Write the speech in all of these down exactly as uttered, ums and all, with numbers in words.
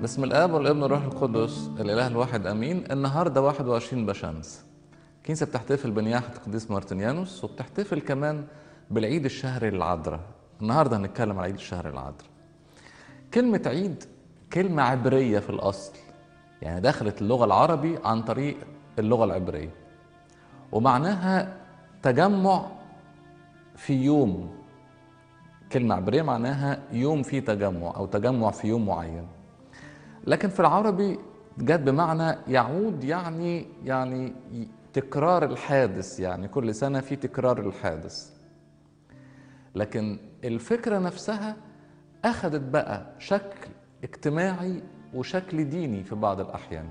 باسم الآب والابن والروح القدس الإله الواحد أمين. النهارده واحد وعشرين بشمس، الكنيسة بتحتفل بنياحة القديس مارتنيانوس، وبتحتفل كمان بالعيد الشهري للعذراء. النهارده هنتكلم على عيد الشهر للعذراء. كلمة عيد كلمة عبرية في الأصل، يعني دخلت اللغة العربي عن طريق اللغة العبرية، ومعناها تجمع في يوم. كلمة عبرية معناها يوم فيه تجمع أو تجمع في يوم معين، لكن في العربي جت بمعنى يعود، يعني يعني تكرار الحادث، يعني كل سنة في تكرار الحادث. لكن الفكرة نفسها أخذت بقى شكل اجتماعي وشكل ديني في بعض الأحيان.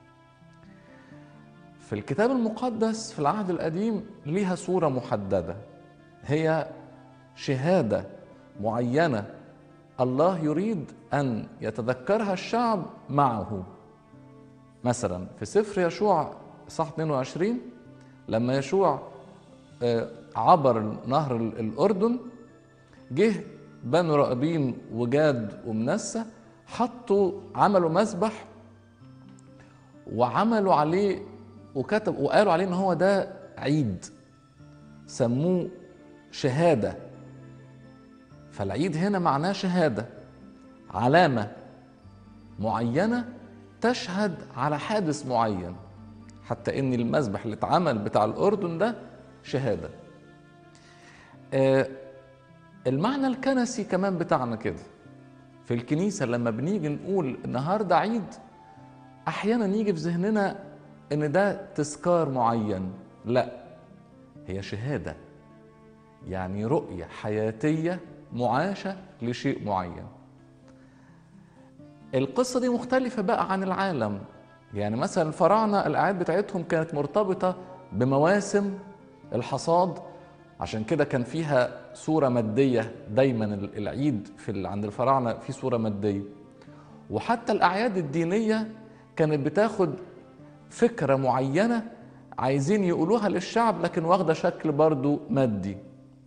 في الكتاب المقدس في العهد القديم ليها صورة محددة، هي شهادة معينة الله يريد أن يتذكرها الشعب معه. مثلا في سفر يشوع صح اثنين وعشرين، لما يشوع عبر نهر الأردن، جه بنو رأبين وجاد ومنسى حطوا عملوا مسبح وعملوا عليه وكتب وقالوا عليه ان هو ده عيد، سموه شهادة. فالعيد هنا معناه شهادة، علامة معينة تشهد على حادث معين، حتى ان المذبح اللي اتعمل بتاع الأردن ده شهادة. آه المعنى الكنسي كمان بتاعنا كده في الكنيسة، لما بنيجي نقول النهاردة عيد، احيانا يجي في ذهننا ان ده تذكار معين، لا، هي شهادة، يعني رؤية حياتية معاشة لشيء معين. القصة دي مختلفة بقى عن العالم، يعني مثلا الفراعنة الأعياد بتاعتهم كانت مرتبطة بمواسم الحصاد، عشان كده كان فيها صورة مادية دايما. العيد في عند الفراعنة في صورة مادية، وحتى الأعياد الدينية كانت بتاخد فكرة معينة عايزين يقولوها للشعب، لكن واخدة شكل برضو مادي.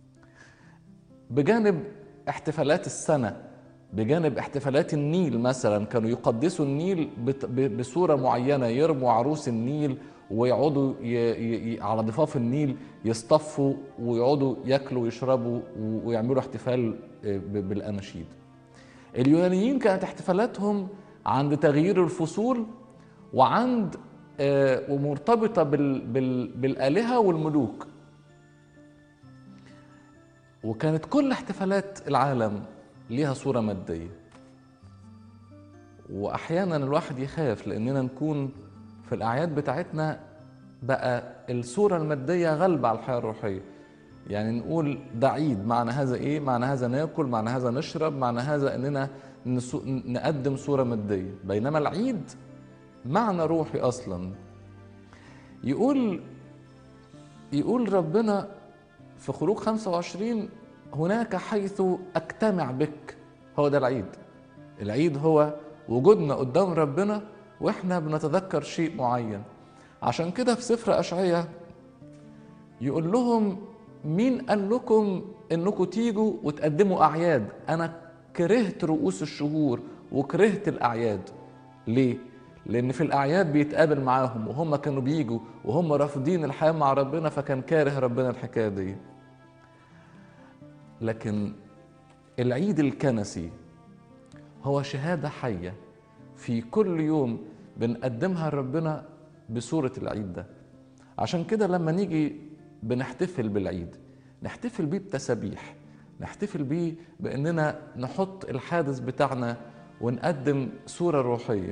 بجانب احتفالات السنة، بجانب احتفالات النيل، مثلا كانوا يقدسوا النيل بصورة معينة، يرموا عروس النيل ويقعدوا ي... ي... على ضفاف النيل يصطفوا ويقعدوا ياكلوا ويشربوا ويعملوا احتفال بالأناشيد. اليونانيين كانت احتفالاتهم عند تغيير الفصول وعند آه ومرتبطة بال... بال... بالآلهة والملوك. وكانت كل احتفالات العالم ليها صورة مادية، وأحيانا الواحد يخاف لأننا نكون في الأعياد بتاعتنا بقى الصورة المادية غالبة على الحياة الروحية. يعني نقول ده عيد، معنى هذا إيه؟ معنى هذا ناكل، معنى هذا نشرب، معنى هذا أننا نقدم صورة مادية، بينما العيد معنى روحي أصلا. يقول يقول ربنا في خروج خمسة وعشرين: هناك حيث أجتمع بك. هو ده العيد. العيد هو وجودنا قدام ربنا وإحنا بنتذكر شيء معين. عشان كده في سفر أشعياء يقول لهم: مين قال لكم إنكم تيجوا وتقدموا أعياد؟ أنا كرهت رؤوس الشهور وكرهت الأعياد. ليه؟ لأن في الأعياد بيتقابل معاهم، وهم كانوا بيجوا وهم رافضين الحياة مع ربنا، فكان كاره ربنا الحكاية دي. لكن العيد الكنسي هو شهادة حية في كل يوم بنقدمها لربنا بصورة العيد ده. عشان كده لما نيجي بنحتفل بالعيد، نحتفل بيه بتسابيح، نحتفل بيه بأننا نحط الحادث بتاعنا ونقدم صورة روحية.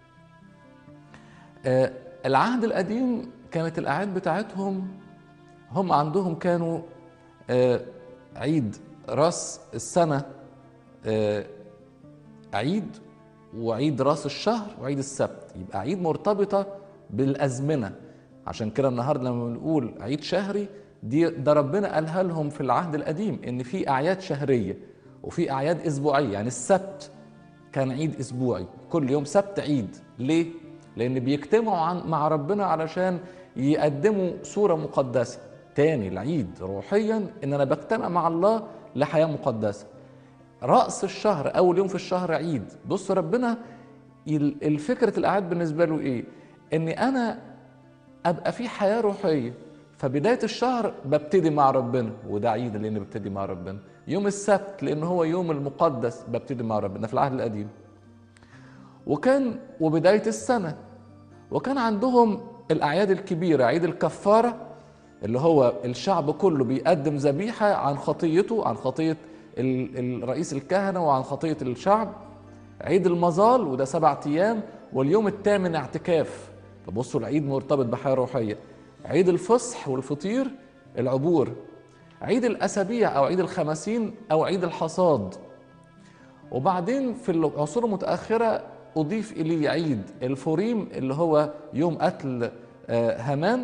آه العهد القديم كانت الأعياد بتاعتهم هم عندهم كانوا آه عيد راس السنة، آه عيد، وعيد راس الشهر، وعيد السبت. يبقى عيد مرتبطة بالأزمنة. عشان كده النهاردة لما بنقول عيد شهري، دي ده ربنا قالها لهم في العهد القديم، إن في أعياد شهرية وفي أعياد أسبوعية. يعني السبت كان عيد أسبوعي، كل يوم سبت عيد. ليه؟ لأن بيجتمعوا مع ربنا علشان يقدموا صورة مقدسة. تاني العيد روحيا إن أنا بجتمع مع الله لحياة مقدسة. رأس الشهر أول يوم في الشهر عيد. بص ربنا الفكرة الأعياد بالنسبة له إيه؟ إني أنا أبقى في حياة روحية. فبداية الشهر ببتدي مع ربنا، وده عيد لأني ببتدي مع ربنا. يوم السبت لأنه هو يوم المقدس ببتدي مع ربنا في العهد القديم. وكان وبداية السنة، وكان عندهم الأعياد الكبيرة، عيد الكفارة اللي هو الشعب كله بيقدم ذبيحة عن خطيته، عن خطية الرئيس الكهنة وعن خطية الشعب. عيد المظال وده سبعة أيام، واليوم الثامن اعتكاف. فبصوا العيد مرتبط بحياة روحية. عيد الفصح والفطير العبور. عيد الأسابيع أو عيد الخمسين أو عيد الحصاد. وبعدين في العصور المتأخرة أضيف إليه عيد الفوريم اللي هو يوم قتل هامان.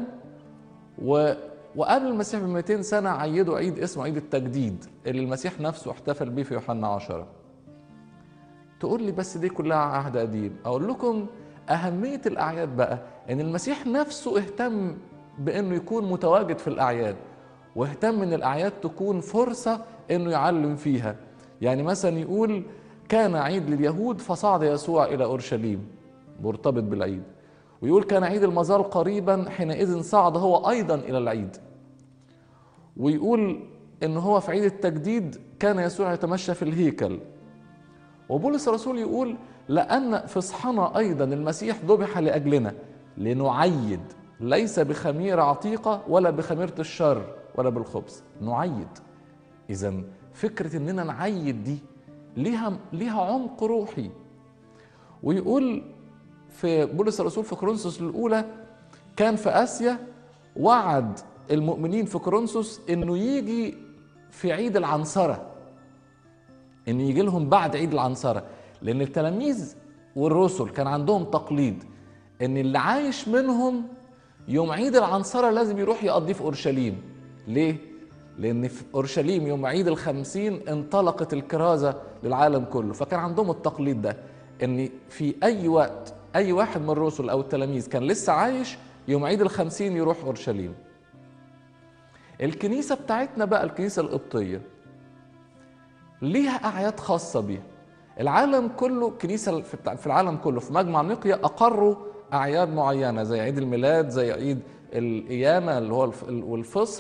وقبل المسيح ب مئتين سنة عيدوا عيد اسمه عيد التجديد اللي المسيح نفسه احتفل به في يوحنا عشرة. تقول لي بس دي كلها عهد قديم. أقول لكم أهمية الأعياد بقى إن المسيح نفسه اهتم بأنه يكون متواجد في الأعياد، واهتم إن الأعياد تكون فرصة إنه يعلم فيها. يعني مثلا يقول كان عيد لليهود فصعد يسوع إلى أورشليم، مرتبط بالعيد. ويقول كان عيد المظال قريبا حينئذ صعد هو أيضا إلى العيد. ويقول إن هو في عيد التجديد كان يسوع يتمشى في الهيكل. وبولس الرسول يقول لأن فصحنا أيضا المسيح ذبح لأجلنا لنعيد ليس بخميرة عتيقة ولا بخميرة الشر ولا بالخبز، نعيد. إذن فكرة إننا نعيد دي ليها ليها عمق روحي. ويقول في بولس الرسول في كورنثوس الأولى كان في آسيا وعد المؤمنين في كورنثوس إنه يجي في عيد العنصرة، إن يجي لهم بعد عيد العنصرة، لأن التلاميذ والرسل كان عندهم تقليد إن اللي عايش منهم يوم عيد العنصرة لازم يروح يقضيه في أورشليم. ليه؟ لأن في أورشليم يوم عيد الخمسين انطلقت الكرازة للعالم كله، فكان عندهم التقليد ده إن في أي وقت أي واحد من الرسل أو التلاميذ كان لسه عايش يوم عيد الخمسين يروح أورشليم. الكنيسة بتاعتنا بقى الكنيسة القبطية ليها أعياد خاصة بيها. العالم كله كنيسة في العالم كله في مجمع نقيا أقروا أعياد معينة زي عيد الميلاد، زي عيد القيامة اللي هو والفصح.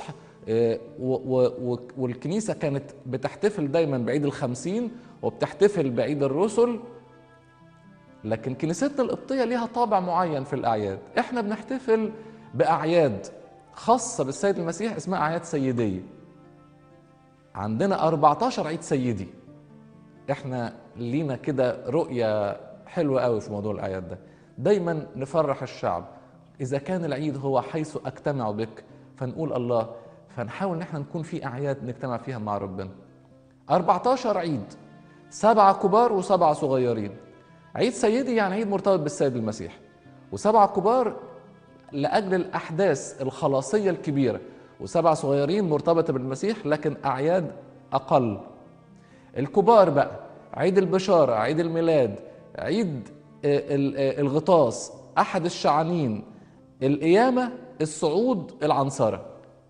والكنيسة كانت بتحتفل دايما بعيد الخمسين وبتحتفل بعيد الرسل. لكن كنيستنا القبطية ليها طابع معين في الأعياد. احنا بنحتفل بأعياد خاصة بالسيد المسيح اسمها أعياد سيدية. عندنا أربعتاشر عيد سيدي. احنا لينا كده رؤية حلوة قوي في موضوع الأعياد ده. دايما نفرح الشعب. إذا كان العيد هو حيث أجتمع بك فنقول الله، فنحاول ان احنا نكون في أعياد نجتمع فيها مع ربنا. أربعتاشر عيد، سبعة كبار وسبعة صغيرين. عيد سيدي يعني عيد مرتبط بالسيد المسيح، وسبعة كبار لأجل الأحداث الخلاصية الكبيرة، وسبعة صغيرين مرتبطة بالمسيح لكن أعياد أقل. الكبار بقى عيد البشارة، عيد الميلاد، عيد الغطاس، أحد الشعانين، القيامة، الصعود، العنصرة.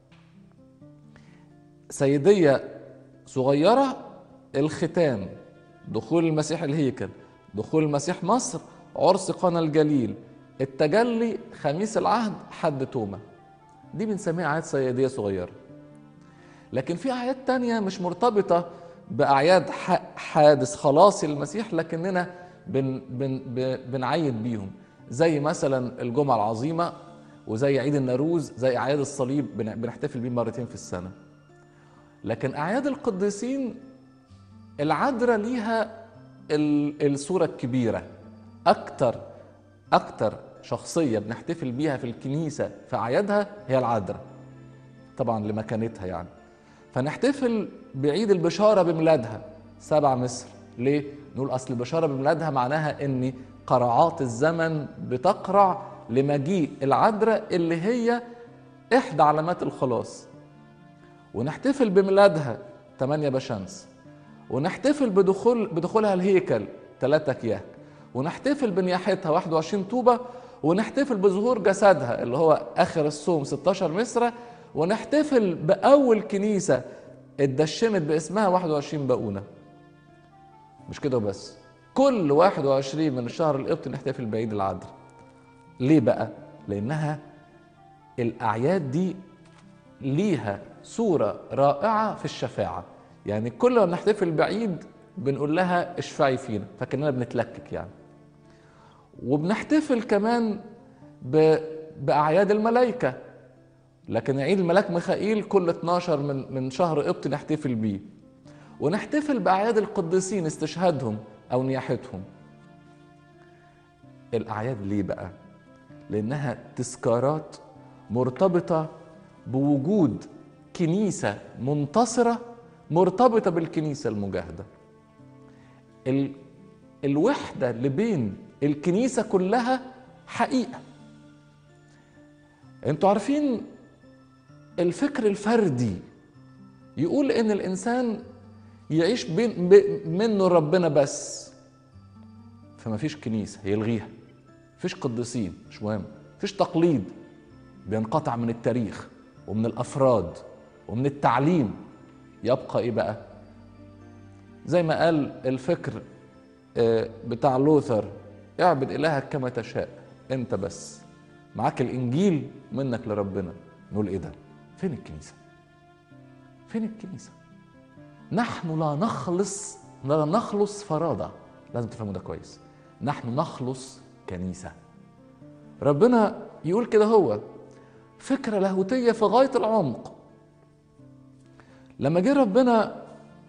سيدية صغيرة الختان، دخول المسيح الهيكل، دخول المسيح مصر، عرس قنا الجليل، التجلي، خميس العهد، حد تومة. دي بنسميها أعياد سيدية صغيرة. لكن في أعياد تانية مش مرتبطة بأعياد حادث خلاصي للمسيح لكننا بن بن بنعيد بيهم، زي مثلا الجمعة العظيمة، وزي عيد الناروز، زي أعياد الصليب بنحتفل بيه مرتين في السنة. لكن أعياد القديسين العذراء ليها الصورة الكبيرة. أكتر أكتر شخصية بنحتفل بيها في الكنيسة في أعيادها هي العذراء، طبعا لمكانتها يعني. فنحتفل بعيد البشارة بميلادها، سبع مصر. ليه؟ نقول أصل البشارة بميلادها معناها إن قرعات الزمن بتقرع لمجيء العذراء اللي هي إحدى علامات الخلاص. ونحتفل بميلادها ثمانية بشمس، ونحتفل بدخول بدخولها الهيكل ثلاثة كياك، ونحتفل بنياحتها واحد وعشرين طوبة، ونحتفل بظهور جسدها اللي هو آخر الصوم ستاشر مصرة، ونحتفل بأول كنيسة اتدشنت باسمها واحد وعشرين باقونة. مش كده بس، كل واحد وعشرين من الشهر القبطي نحتفل بعيد العذراء. ليه بقى؟ لأنها الأعياد دي ليها صورة رائعة في الشفاعة. يعني كل ما نحتفل بعيد بنقول لها اشفعي فينا، فكأننا بنتلكك يعني. وبنحتفل كمان بأعياد الملائكة، لكن عيد الملاك ميخائيل كل اتناشر من من شهر قبطي نحتفل بيه. ونحتفل بأعياد القديسين استشهادهم أو نياحتهم. الأعياد ليه بقى؟ لأنها تذكارات مرتبطة بوجود كنيسة منتصرة مرتبطة بالكنيسة المجاهدة. ال... الوحدة اللي بين الكنيسة كلها حقيقة. انتوا عارفين الفكر الفردي يقول ان الانسان يعيش بين منه ربنا بس، فما فيش كنيسة يلغيها، فيش قديسين مش مهم، فيش تقليد بينقطع من التاريخ ومن الافراد ومن التعليم. يبقى ايه بقى؟ زي ما قال الفكر بتاع لوثر، اعبد الهك كما تشاء، انت بس معاك الانجيل منك لربنا. نقول ايه ده؟ فين الكنيسة؟ فين الكنيسة؟ نحن لا نخلص لا نخلص فرادى، لازم تفهموا ده كويس. نحن نخلص كنيسة. ربنا يقول كده، هو فكرة لاهوتية في غاية العمق. لما جه ربنا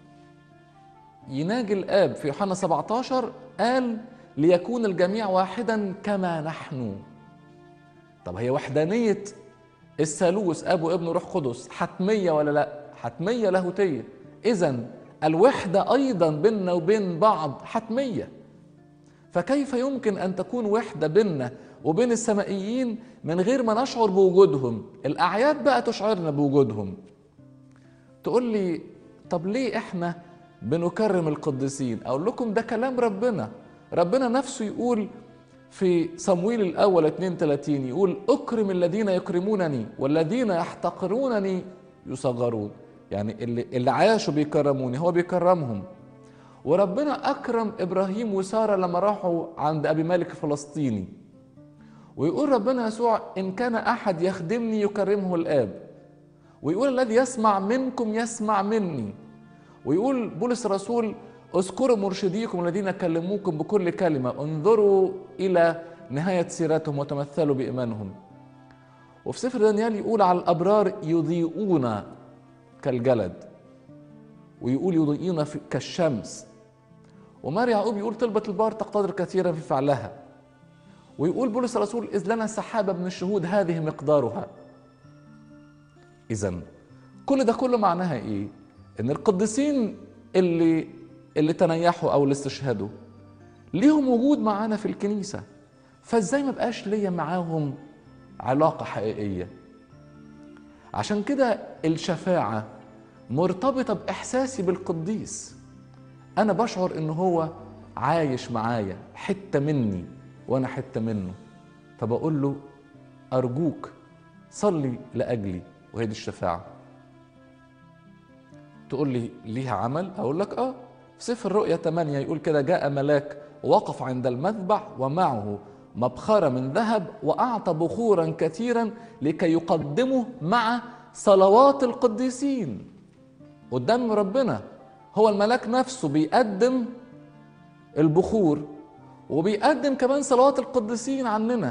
يناجي الآب في يوحنا سبعتاشر قال ليكون الجميع واحدا كما نحن. طب هي وحدانية الثالوث أب وابن وروح قدس حتمية ولا لا؟ حتمية لاهوتية. إذن الوحدة أيضا بيننا وبين بعض حتمية. فكيف يمكن أن تكون وحدة بيننا وبين السمائيين من غير ما نشعر بوجودهم؟ الأعياد بقى تشعرنا بوجودهم. تقول لي طب ليه إحنا بنكرم القديسين؟ أقول لكم ده كلام ربنا. ربنا نفسه يقول في صمويل الأول اتنين وتلاتين، يقول أكرم الذين يكرمونني والذين يحتقرونني يصغرون. يعني اللي, اللي عاشوا بيكرموني هو بيكرمهم. وربنا أكرم إبراهيم وسارة لما راحوا عند أبي مالك فلسطيني، ويقول ربنا يسوع إن كان أحد يخدمني يكرمه الآب، ويقول الذي يسمع منكم يسمع مني، ويقول بولس الرسول اذكروا مرشديكم الذين كلموكم بكل كلمة، انظروا إلى نهاية سيرتهم وتمثلوا بإيمانهم. وفي سفر دانيال يقول على الأبرار يضيئون كالجلد، ويقول يضيئون كالشمس. ومار يعقوب يقول طلبة البار تقتدر كثيرا في فعلها. ويقول بولس الرسول إذ لنا سحابة من الشهود هذه مقدارها. إذن كل ده كله معناها إيه؟ إن القديسين اللي اللي تنيحوا أو اللي استشهدوا ليهم وجود معانا في الكنيسة، فإزاي ما بقاش ليا معاهم علاقة حقيقية؟ عشان كده الشفاعة مرتبطة بإحساسي بالقديس. أنا بشعر إنه هو عايش معايا، حتة مني وأنا حتة منه، فبقول له أرجوك صلي لأجلي، وهي دي الشفاعة. تقول لي ليها عمل؟ أقول لك آه. في سفر الرؤيا ثمانية يقول كده جاء ملاك ووقف عند المذبح ومعه مبخرة من ذهب وأعطى بخورا كثيرا لكي يقدمه مع صلوات القديسين. قدام ربنا هو الملاك نفسه بيقدم البخور وبيقدم كمان صلوات القديسين عننا.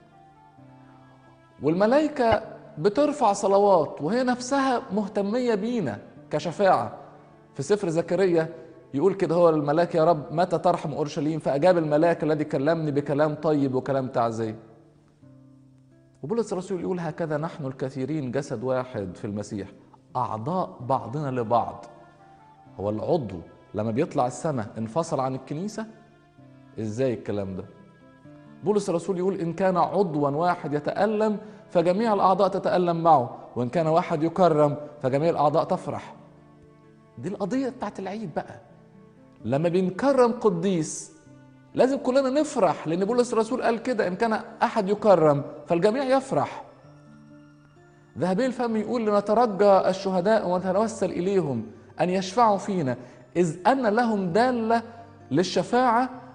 والملائكة بترفع صلوات وهي نفسها مهتمية بينا كشفاعة. في سفر زكريا يقول كده هو الملاك يا رب متى ترحم أورشليم؟ فأجاب الملاك الذي كلمني بكلام طيب وكلام تعزية. وبولس الرسول يقول هكذا نحن الكثيرين جسد واحد في المسيح، أعضاء بعضنا لبعض. هو العضو لما بيطلع السماء انفصل عن الكنيسة؟ إزاي الكلام ده؟ بولس الرسول يقول إن كان عضوا واحد يتألم فجميع الأعضاء تتألم معه، وإن كان واحد يكرم فجميع الأعضاء تفرح. دي القضية بتاعت العيد بقى. لما بنكرم قديس لازم كلنا نفرح، لأن بولس الرسول قال كده إن كان أحد يكرم فالجميع يفرح. ذهبي الفم يقول لنترجى الشهداء ونتوسل إليهم أن يشفعوا فينا إذ أن لهم دالة للشفاعة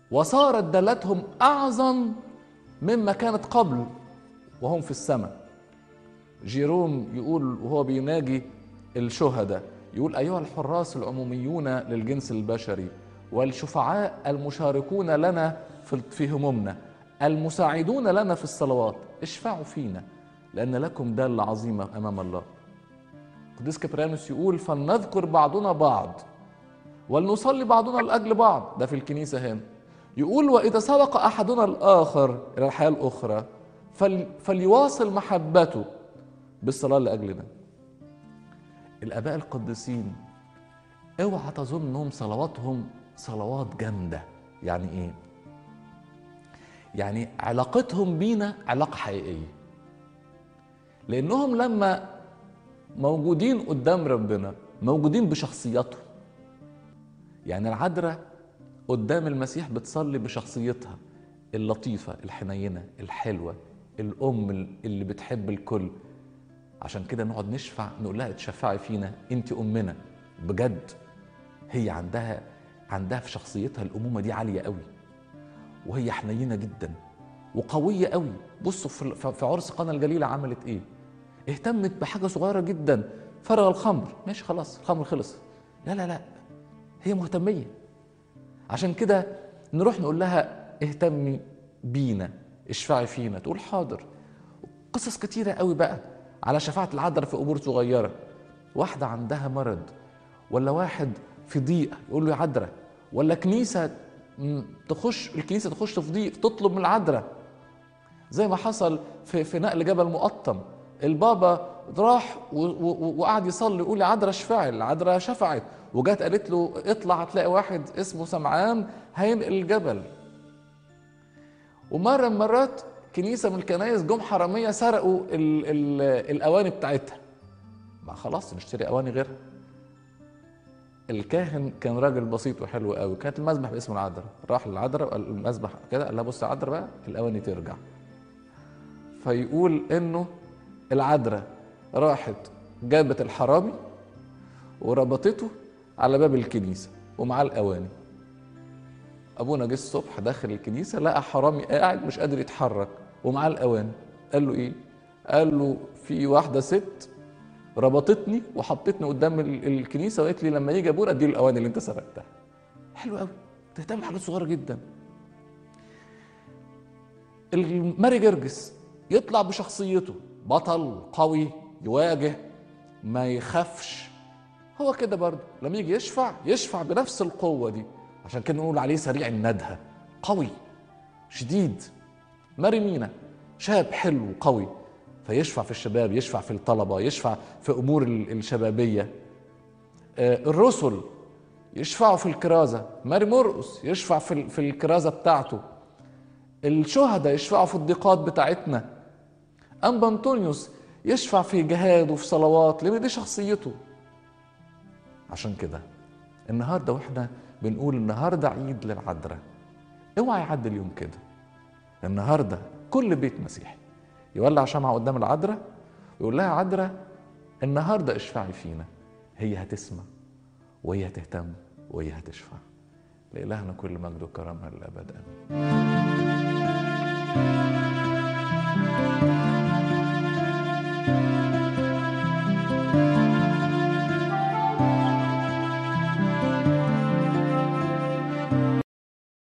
وصارت دلتهم أعظم مما كانت قبل وهم في السماء. جيروم يقول وهو بيناجي الشهداء، يقول: أيها الحراس العموميون للجنس البشري والشفعاء المشاركون لنا في همومنا المساعدون لنا في الصلوات، اشفعوا فينا لأن لكم دالة عظيمة أمام الله. قديس كبريانوس يقول: فلنذكر بعضنا بعض ولنصلي بعضنا لأجل بعض. ده في الكنيسة هنا. يقول: وإذا سبق أحدنا الآخر إلى الحياة الأخرى فليواصل محبته بالصلاة لأجلنا. الآباء القديسين اوعى تظن انهم صلواتهم صلوات جامدة. يعني ايه؟ يعني علاقتهم بينا علاقة حقيقية، لأنهم لما موجودين قدام ربنا موجودين بشخصياتهم. يعني العذراء قدام المسيح بتصلي بشخصيتها اللطيفة الحنينة الحلوة، الأم اللي بتحب الكل. عشان كده نقعد نشفع نقول لها: اتشفعي فينا، انت أمنا بجد. هي عندها عندها في شخصيتها الأمومة دي عالية قوي، وهي حنينة جدا وقوية قوي. بصوا في عرس قنا الجليلة عملت ايه؟ اهتمت بحاجة صغيرة جدا، فرغ الخمر، ماشي خلاص الخمر خلص. لا لا لا، هي مهتمية. عشان كده نروح نقول لها: اهتمي بينا، اشفعي فينا، تقول حاضر. قصص كتيرة قوي بقى على شفاعة العذراء في أمور صغيرة. واحدة عندها مرض، ولا واحد في ضيق يقول له: يا عذراء. ولا كنيسة تخش الكنيسة تخش في ضيق تطلب من العذراء، زي ما حصل في, في نقل جبل مقطم. البابا راح وقعد يصلي يقول: يا عذراء اشفعي. العذراء شفعت، وجات قالت له: اطلع هتلاقي واحد اسمه سمعان هينقل الجبل. ومرة من مرات كنيسة من الكنائس جم حرامية سرقوا ال ال الأواني بتاعتها. ما خلاص نشتري أواني غيرها. الكاهن كان راجل بسيط وحلو قوي، كانت المذبح باسم العذراء. راح للعذراء المذبح كده قال لها: بص يا عذراء بقى الأواني ترجع. فيقول إنه العذراء راحت جابت الحرامي وربطته على باب الكنيسة ومعاه الأواني. أبونا جه الصبح داخل الكنيسة لقى حرامي قاعد مش قادر يتحرك ومعاه الأواني. قال له: إيه؟ قال له: في واحدة ست ربطتني وحطتني قدام الكنيسة وقالت لي لما يجي أبونا أديله الأواني اللي أنت سرقتها. حلو قوي، تهتم بحاجات صغيرة جدا. الماري جرجس يطلع بشخصيته بطل قوي يواجه ما يخافش. هو كده برضه لما يجي يشفع يشفع بنفس القوة دي. عشان كده نقول عليه سريع الندهة، قوي شديد. ماري مينا شاب حلو قوي، فيشفع في الشباب، يشفع في الطلبة، يشفع في أمور الشبابية. الرسل يشفعوا في الكرازة. ماري مرقس يشفع في في الكرازة بتاعته. الشهداء يشفعوا في الضيقات بتاعتنا. أنبا أنطونيوس يشفع في جهاد وفي صلوات، لأن دي شخصيته. عشان كده النهارده واحنا بنقول النهارده عيد للعذراء، اوعى يعدي اليوم كده. النهارده كل بيت مسيحي يولع شمعة قدام العذراء ويقول لها: عذراء النهارده اشفعي فينا. هي هتسمع وهي هتهتم وهي هتشفع. لإلهنا كل مجد وكرامة للأبد آمين.